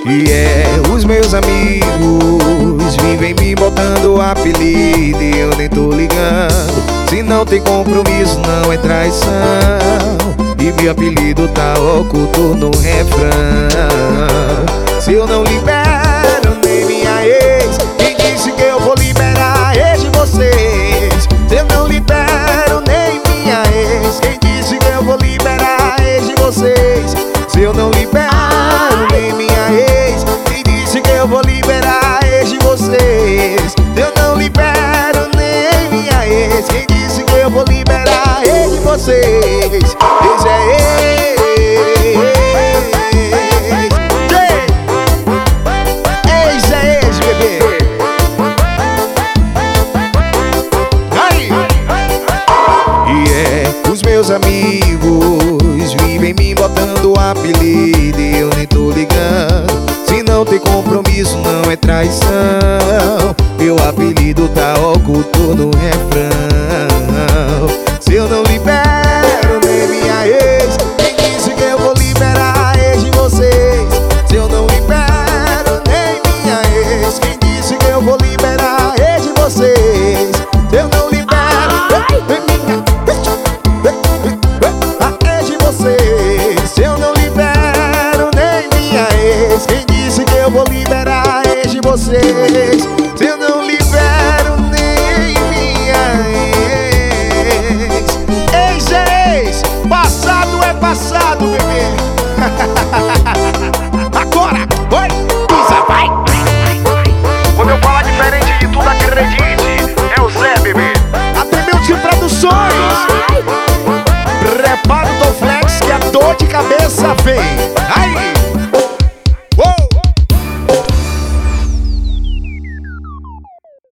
E os meus amigos vivem me botando apelido e eu nem tô ligando. Se não tem compromisso não é traição, e meu apelido tá oculto no refrão. Se eu não libero nem minha ex, quem disse que eu vou liberar a ex de vocês? Se eu não libero nem minha ex, quem disse que eu vou liberar a ex de vocês? Se eu não libero nem minha ex, quem disse que eu vou liberar a ex de vocês? Se eu não libero nem minha ex, quem disse que eu vou liberar a ex de vocês? Ex é ex, ex é ex, bebê. Aí! E os meus amigos vivem me botando apelido e eu nem tô ligando. Se não tem compromisso não é traição,